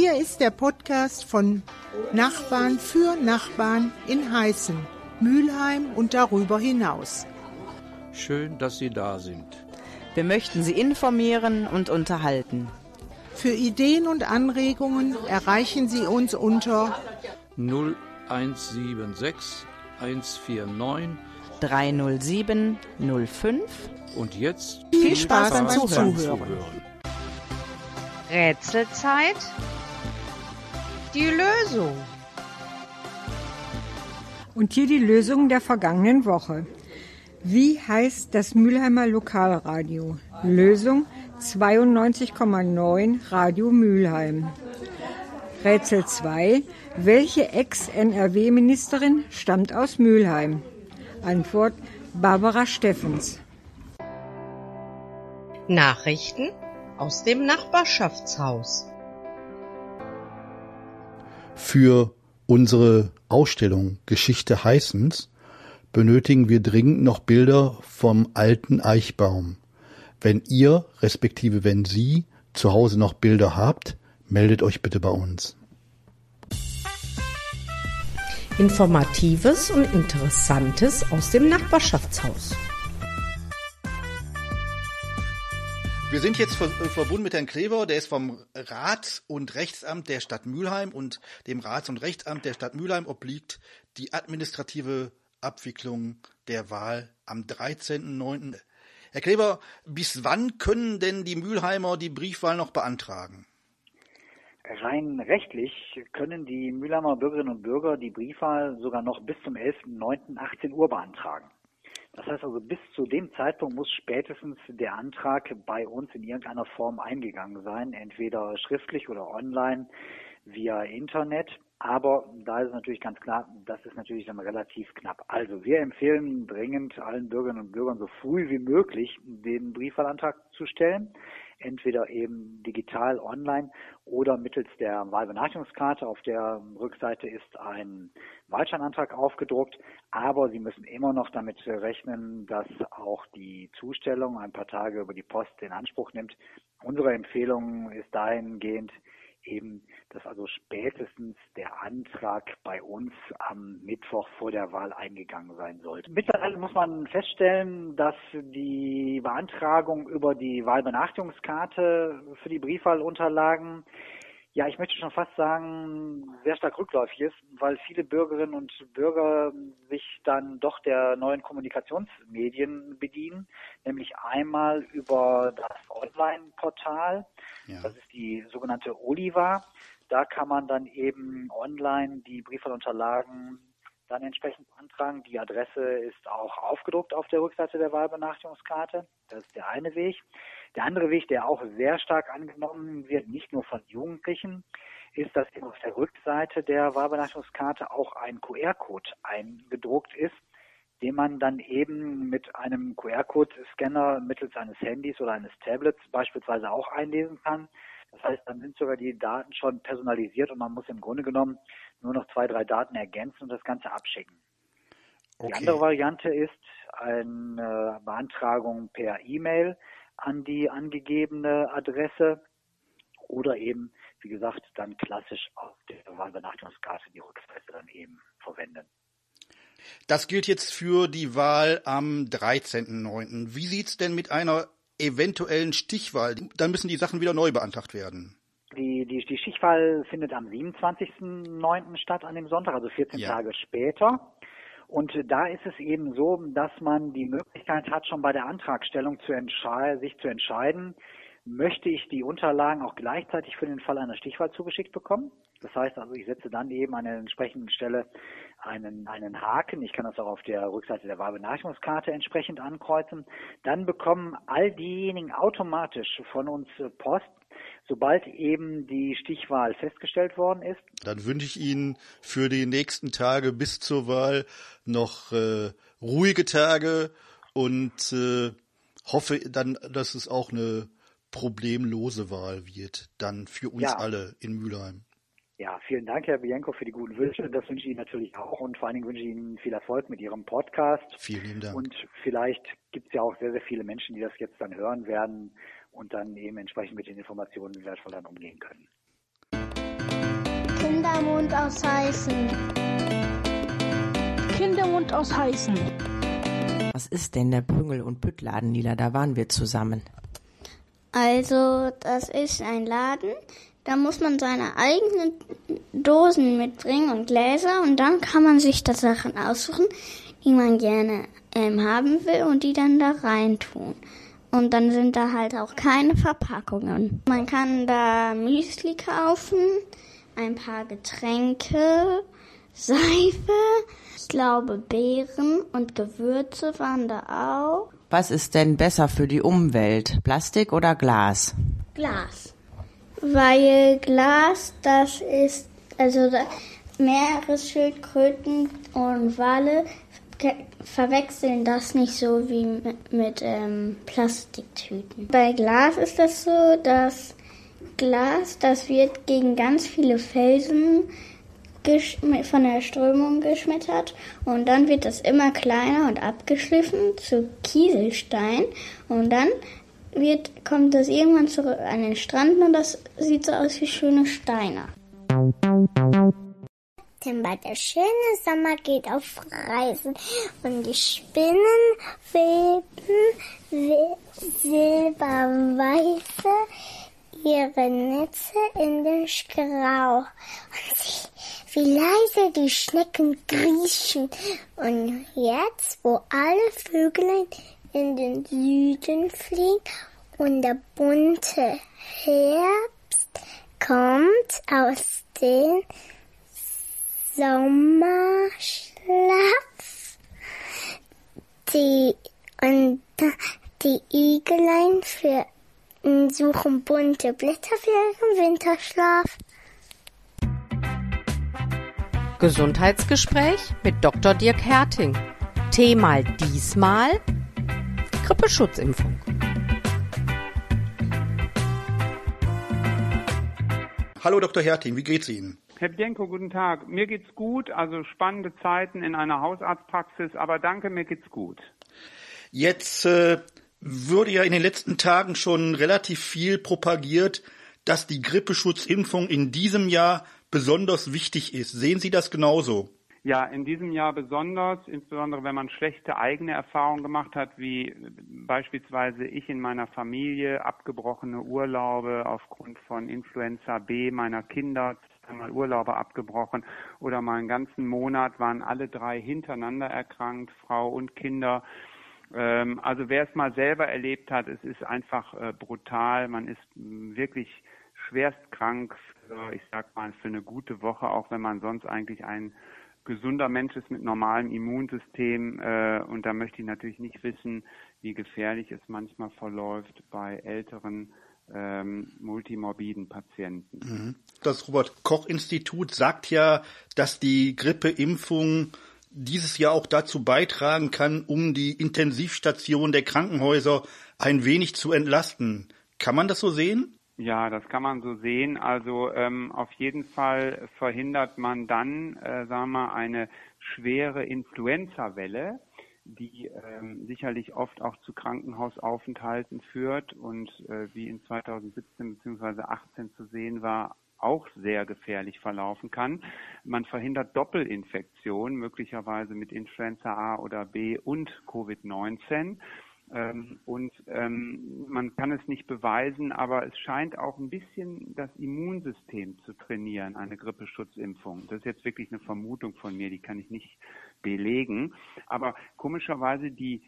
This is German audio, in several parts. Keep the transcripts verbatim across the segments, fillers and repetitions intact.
Hier ist der Podcast von Nachbarn für Nachbarn in Heißen, Mülheim und darüber hinaus. Schön, dass Sie da sind. Wir möchten Sie informieren und unterhalten. Für Ideen und Anregungen erreichen Sie uns unter null eins sieben sechs eins vier neun drei null sieben null fünf. Und jetzt viel Spaß beim beim Zuhören. Zuhören. Rätselzeit. Die Lösung. Und hier die Lösung der vergangenen Woche. Wie heißt das Mülheimer Lokalradio? Lösung zweiundneunzig Komma neun Radio Mülheim. Rätsel zwei. Welche Ex-N R W-Ministerin stammt aus Mülheim? Antwort Barbara Steffens. Nachrichten aus dem Nachbarschaftshaus. Für unsere Ausstellung Geschichte Heißens benötigen wir dringend noch Bilder vom alten Eichbaum. Wenn ihr, respektive wenn Sie, zu Hause noch Bilder habt, meldet euch bitte bei uns. Informatives und Interessantes aus dem Nachbarschaftshaus. Wir sind jetzt ver- verbunden mit Herrn Kleber, der ist vom Rats- und Rechtsamt der Stadt Mülheim, und dem Rats- und Rechtsamt der Stadt Mülheim obliegt die administrative Abwicklung der Wahl am dreizehnten neunten Herr Kleber, bis wann können denn die Mülheimer die Briefwahl noch beantragen? Rein rechtlich können die Mülheimer Bürgerinnen und Bürger die Briefwahl sogar noch bis zum elften neunten achtzehn Uhr beantragen. Das heißt also, bis zu dem Zeitpunkt muss spätestens der Antrag bei uns in irgendeiner Form eingegangen sein, entweder schriftlich oder online via Internet. Aber da ist es natürlich ganz klar, das ist natürlich dann relativ knapp. Also wir empfehlen dringend allen Bürgerinnen und Bürgern so früh wie möglich den Briefwahlantrag zu stellen. Entweder eben digital, online oder mittels der Wahlbenachrichtigungskarte. Auf der Rückseite ist ein Wahlscheinantrag aufgedruckt, aber Sie müssen immer noch damit rechnen, dass auch die Zustellung ein paar Tage über die Post in Anspruch nimmt. Unsere Empfehlung ist dahingehend eben, dass also spätestens der Antrag bei uns am Mittwoch vor der Wahl eingegangen sein sollte. Mittlerweile muss man feststellen, dass die Beantragung über die Wahlbenachrichtigungskarte für die Briefwahlunterlagen, ja, ich möchte schon fast sagen, sehr stark rückläufig ist, weil viele Bürgerinnen und Bürger sich dann doch der neuen Kommunikationsmedien bedienen, nämlich einmal über das Online-Portal, ja. Das ist die sogenannte Oliva. Da kann man dann eben online die Briefwahlunterlagen dann entsprechend beantragen. Die Adresse ist auch aufgedruckt auf der Rückseite der Wahlbenachrichtigungskarte. Das ist der eine Weg. Der andere Weg, der auch sehr stark angenommen wird, nicht nur von Jugendlichen, ist, dass eben auf der Rückseite der Wahlbenachrichtigungskarte auch ein Q R-Code eingedruckt ist, den man dann eben mit einem Q R-Code-Scanner mittels eines Handys oder eines Tablets beispielsweise auch einlesen kann. Das heißt, dann sind sogar die Daten schon personalisiert und man muss im Grunde genommen nur noch zwei, drei Daten ergänzen und das Ganze abschicken. Okay. Die andere Variante ist eine Beantragung per E-Mail an die angegebene Adresse oder eben, wie gesagt, dann klassisch auf der Wahlbenachrichtigungskarte die Rückseite dann eben verwenden. Das gilt jetzt für die Wahl am dreizehnten neunten Wie sieht's denn mit einer eventuellen Stichwahl? Dann müssen die Sachen wieder neu beantragt werden. Die, die, die Stichwahl findet am siebenundzwanzigsten neunten statt, an dem Sonntag, also vierzehn ja. Tage später. Und da ist es eben so, dass man die Möglichkeit hat, schon bei der Antragstellung zu entscheiden, sich zu entscheiden, möchte ich die Unterlagen auch gleichzeitig für den Fall einer Stichwahl zugeschickt bekommen. Das heißt also, ich setze dann eben an der entsprechenden Stelle einen, einen Haken. Ich kann das auch auf der Rückseite der Wahlbenachrichtigungskarte entsprechend ankreuzen. Dann bekommen all diejenigen automatisch von uns Post, sobald eben die Stichwahl festgestellt worden ist. Dann wünsche ich Ihnen für die nächsten Tage bis zur Wahl noch äh, ruhige Tage und äh, hoffe dann, dass es auch eine problemlose Wahl wird, dann für uns ja. alle in Mülheim. Ja, vielen Dank, Herr Bienko, für die guten Wünsche. Das wünsche ich Ihnen natürlich auch und vor allen Dingen wünsche ich Ihnen viel Erfolg mit Ihrem Podcast. Vielen lieben Dank. Und vielleicht gibt es ja auch sehr, sehr viele Menschen, die das jetzt dann hören werden und dann eben entsprechend mit den Informationen wertvoll dann umgehen können. Kindermund aus Heißen. Kindermund aus Heißen. Was ist denn der Prüngel- und Püttladen, Lila? Da waren wir zusammen. Also, das ist ein Laden, da muss man seine eigenen Dosen mitbringen und Gläser und dann kann man sich da Sachen aussuchen, die man gerne ähm, haben will und die dann da reintun. Und dann sind da halt auch keine Verpackungen. Man kann da Müsli kaufen, ein paar Getränke, Seife, ich glaube Beeren und Gewürze waren da auch. Was ist denn besser für die Umwelt, Plastik oder Glas? Glas. Weil Glas, das ist, also da, Meeresschildkröten und Wale verwechseln das nicht so wie mit, mit ähm, Plastiktüten. Bei Glas ist das so, dass Glas, das wird gegen ganz viele Felsen von der Strömung geschmettert und dann wird das immer kleiner und abgeschliffen zu Kieselstein und dann wird, kommt das irgendwann zurück an den Strand und das sieht so aus wie schöne Steine. September, der schöne Sommer geht auf Reisen und die Spinnen weben silberweiße ihre Netze in den Grau und sie, wie leise die Schnecken kriechen. Und jetzt, wo alle Vöglein in den Süden fliegen und der bunte Herbst kommt aus dem Sommerschlaf, die und die Igelein für suchen bunte Blätter für ihren Winterschlaf. Gesundheitsgespräch mit Doktor Dirk Herting. Thema diesmal Grippeschutzimpfung. Hallo Doktor Herting, wie geht's Ihnen? Herr Bjenko, guten Tag. Mir geht's gut, also spannende Zeiten in einer Hausarztpraxis, aber danke, mir geht's gut. Jetzt äh, wurde ja in den letzten Tagen schon relativ viel propagiert, dass die Grippeschutzimpfung in diesem Jahr besonders wichtig ist. Sehen Sie das genauso? Ja, in diesem Jahr besonders, insbesondere wenn man schlechte eigene Erfahrungen gemacht hat, wie beispielsweise ich in meiner Familie, abgebrochene Urlaube aufgrund von Influenza B meiner Kinder, einmal Urlaube abgebrochen oder mal einen ganzen Monat waren alle drei hintereinander erkrankt, Frau und Kinder. Ähm, also wer es mal selber erlebt hat, es ist einfach äh, brutal, man ist mh, wirklich schwerst krank, für, ich sag mal, für eine gute Woche, auch wenn man sonst eigentlich ein gesunder Mensch ist mit normalem Immunsystem. Äh, und da möchte ich natürlich nicht wissen, wie gefährlich es manchmal verläuft bei älteren ähm, multimorbiden Patienten. Das Robert-Koch-Institut sagt ja, dass die Grippeimpfung dieses Jahr auch dazu beitragen kann, um die Intensivstation der Krankenhäuser ein wenig zu entlasten. Kann man das so sehen? Ja, das kann man so sehen. Also ähm, auf jeden Fall verhindert man dann, äh, sagen wir mal, eine schwere Influenza-Welle, die ähm, sicherlich oft auch zu Krankenhausaufenthalten führt und äh, wie in zweitausendsiebzehn bzw. achtzehn zu sehen war, auch sehr gefährlich verlaufen kann. Man verhindert Doppelinfektion, möglicherweise mit Influenza A oder B und Covid neunzehn. Ähm, und ähm, man kann es nicht beweisen, aber es scheint auch ein bisschen das Immunsystem zu trainieren, eine Grippeschutzimpfung. Das ist jetzt wirklich eine Vermutung von mir, die kann ich nicht belegen. Aber komischerweise die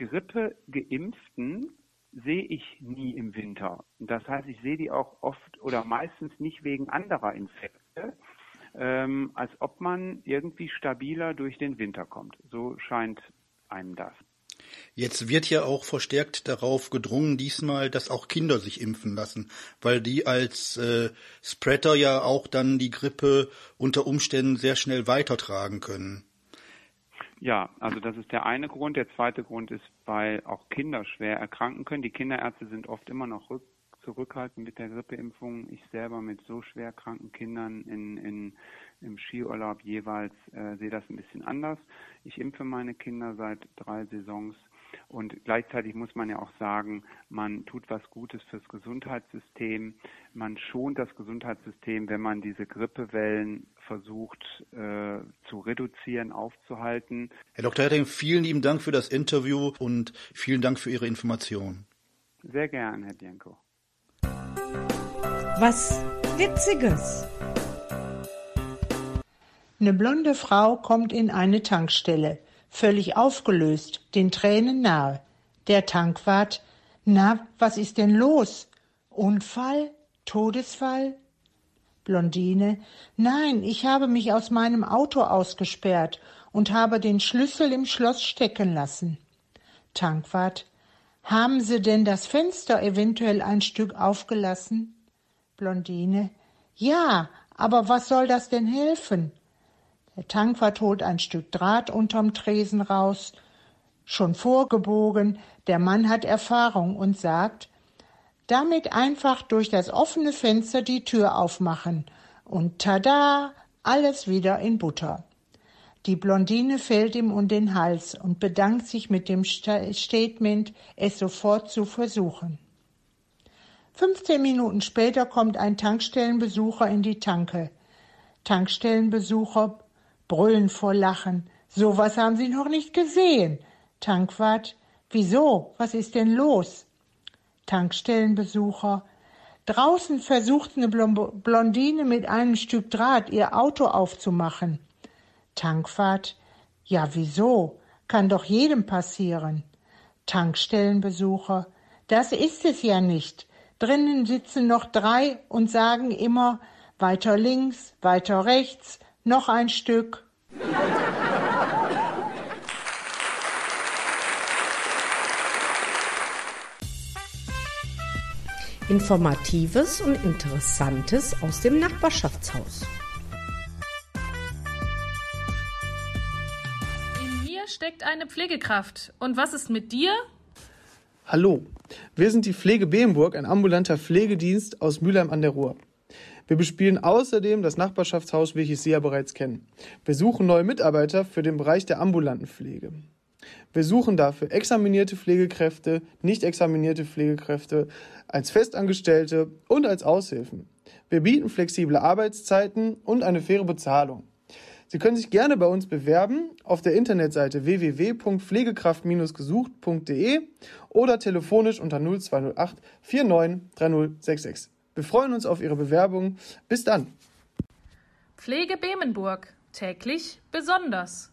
Grippe-Geimpften sehe ich nie im Winter. Das heißt, ich sehe die auch oft oder meistens nicht wegen anderer Infekte, ähm, als ob man irgendwie stabiler durch den Winter kommt. So scheint einem das. Jetzt wird ja auch verstärkt darauf gedrungen, diesmal, dass auch Kinder sich impfen lassen, weil die als äh, Spreader ja auch dann die Grippe unter Umständen sehr schnell weitertragen können. Ja, also das ist der eine Grund. Der zweite Grund ist, weil auch Kinder schwer erkranken können. Die Kinderärzte sind oft immer noch rück, zurückhaltend mit der Grippeimpfung. Ich selber mit so schwer kranken Kindern in, in, im Skiurlaub jeweils äh, sehe das ein bisschen anders. Ich impfe meine Kinder seit drei Saisons Und gleichzeitig muss man ja auch sagen, man tut was Gutes fürs Gesundheitssystem. Man schont das Gesundheitssystem, wenn man diese Grippewellen versucht äh, zu reduzieren, aufzuhalten. Herr Doktor Herting, vielen lieben Dank für das Interview und vielen Dank für Ihre Informationen. Sehr gern, Herr Bienko. Was Witziges. Eine blonde Frau kommt in eine Tankstelle, völlig aufgelöst, den Tränen nahe. Der Tankwart: Na, was ist denn los? Unfall? Todesfall? Blondine: Nein, ich habe mich aus meinem Auto ausgesperrt und habe den Schlüssel im Schloss stecken lassen. Tankwart: Haben Sie denn das Fenster eventuell ein Stück aufgelassen? Blondine: Ja, aber was soll das denn helfen? Der Tankwart holt ein Stück Draht unterm Tresen raus, schon vorgebogen. Der Mann hat Erfahrung und sagt: Damit einfach durch das offene Fenster die Tür aufmachen und tada, alles wieder in Butter. Die Blondine fällt ihm um den Hals und bedankt sich mit dem Statement, es sofort zu versuchen. fünfzehn Minuten später kommt ein Tankstellenbesucher in die Tanke. Tankstellenbesucher brüllen vor Lachen: Sowas haben Sie noch nicht gesehen. Tankwart: Wieso? Was ist denn los? Tankstellenbesucher: Draußen versucht eine Blondine mit einem Stück Draht ihr Auto aufzumachen. Tankwart: Ja, wieso? Kann doch jedem passieren. Tankstellenbesucher: Das ist es ja nicht. Drinnen sitzen noch drei und sagen immer: Weiter links, weiter rechts, noch ein Stück. Informatives und Interessantes aus dem Nachbarschaftshaus. In mir steckt eine Pflegekraft. Und was ist mit dir? Hallo, wir sind die Pflege Behenburg, ein ambulanter Pflegedienst aus Mülheim an der Ruhr. Wir bespielen außerdem das Nachbarschaftshaus, welches Sie ja bereits kennen. Wir suchen neue Mitarbeiter für den Bereich der ambulanten Pflege. Wir suchen dafür examinierte Pflegekräfte, nicht examinierte Pflegekräfte, als Festangestellte und als Aushilfen. Wir bieten flexible Arbeitszeiten und eine faire Bezahlung. Sie können sich gerne bei uns bewerben auf der Internetseite w w w punkt pflegekraft gesucht punkt d e oder telefonisch unter null zwei null acht vier neun drei null sechs sechs. Wir freuen uns auf Ihre Bewerbung. Bis dann. Pflege Bemenburg. Täglich besonders.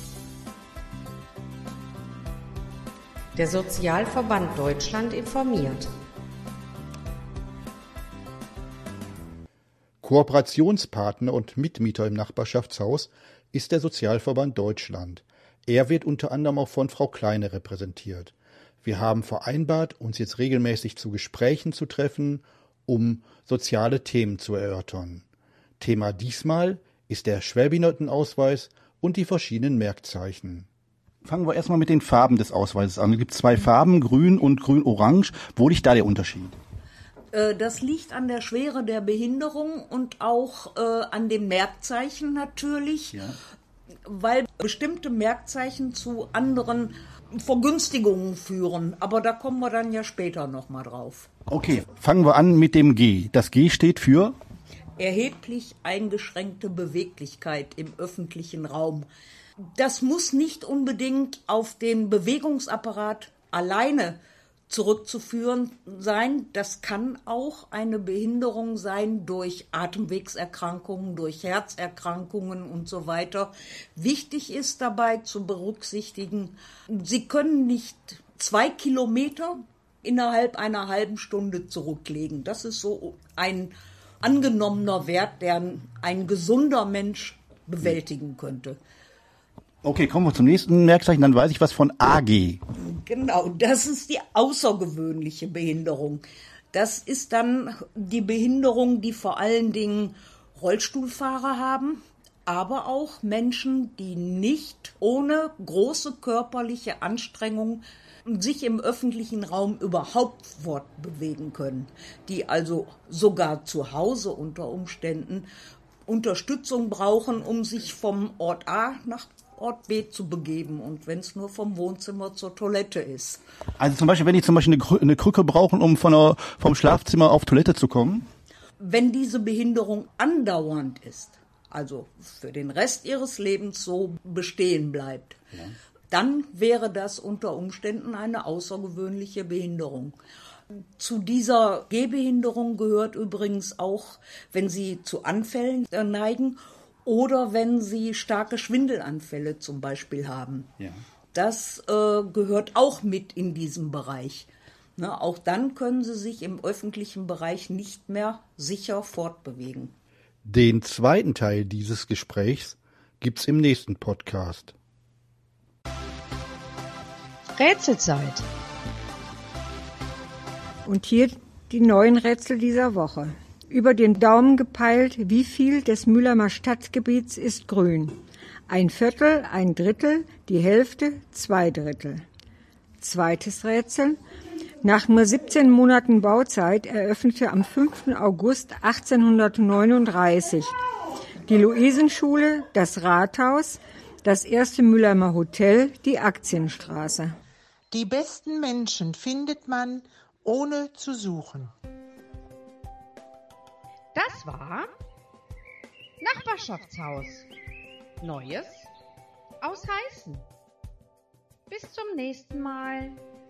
Der Sozialverband Deutschland informiert. Kooperationspartner und Mitmieter im Nachbarschaftshaus ist der Sozialverband Deutschland. Er wird unter anderem auch von Frau Kleine repräsentiert. Wir haben vereinbart, uns jetzt regelmäßig zu Gesprächen zu treffen, um soziale Themen zu erörtern. Thema diesmal ist der Schwerbehindertenausweis und die verschiedenen Merkzeichen. Fangen wir erstmal mit den Farben des Ausweises an. Es gibt zwei Farben, grün und grün-orange. Wo liegt da der Unterschied? Das liegt an der Schwere der Behinderung und auch äh, an den Merkzeichen natürlich, ja. Weil bestimmte Merkzeichen zu anderen Vergünstigungen führen. Aber da kommen wir dann ja später nochmal drauf. Okay, fangen wir an mit dem G. Das G steht für? Erheblich eingeschränkte Beweglichkeit im öffentlichen Raum. Das muss nicht unbedingt auf den Bewegungsapparat alleine zurückzuführen sein. Das kann auch eine Behinderung sein durch Atemwegserkrankungen, durch Herzerkrankungen und so weiter. Wichtig ist dabei zu berücksichtigen, Sie können nicht zwei Kilometer innerhalb einer halben Stunde zurücklegen. Das ist so ein angenommener Wert, der ein gesunder Mensch bewältigen könnte. Okay, kommen wir zum nächsten Merkzeichen, dann weiß ich was von A G. Genau, das ist die außergewöhnliche Behinderung. Das ist dann die Behinderung, die vor allen Dingen Rollstuhlfahrer haben, aber auch Menschen, die nicht ohne große körperliche Anstrengung sich im öffentlichen Raum überhaupt fortbewegen können, die also sogar zu Hause unter Umständen Unterstützung brauchen, um sich vom Ort A nach Ort B zu begeben und wenn es nur vom Wohnzimmer zur Toilette ist. Also zum Beispiel, wenn die zum Beispiel eine, Krü- eine Krücke brauchen, um von der, vom Schlafzimmer auf Toilette zu kommen? Wenn diese Behinderung andauernd ist, also für den Rest ihres Lebens so bestehen bleibt, ja. dann wäre das unter Umständen eine außergewöhnliche Behinderung. Zu dieser Gehbehinderung gehört übrigens auch, wenn sie zu Anfällen neigen oder wenn sie starke Schwindelanfälle zum Beispiel haben. Ja. Das äh, gehört auch mit in diesem Bereich. Ne, auch dann können sie sich im öffentlichen Bereich nicht mehr sicher fortbewegen. Den zweiten Teil dieses Gesprächs gibt's im nächsten Podcast. Rätselzeit. Und hier die neuen Rätsel dieser Woche. Über den Daumen gepeilt, wie viel des Mülheimer Stadtgebiets ist grün? Ein Viertel, ein Drittel, die Hälfte, zwei Drittel. Zweites Rätsel. Nach nur siebzehn Monaten Bauzeit eröffnete am fünften August achtzehnhundertneununddreißig die Luisenschule, das Rathaus, das erste Mülheimer Hotel, die Aktienstraße. Die besten Menschen findet man, ohne zu suchen. Das war Nachbarschaftshaus. Neues aus Heißen. Bis zum nächsten Mal.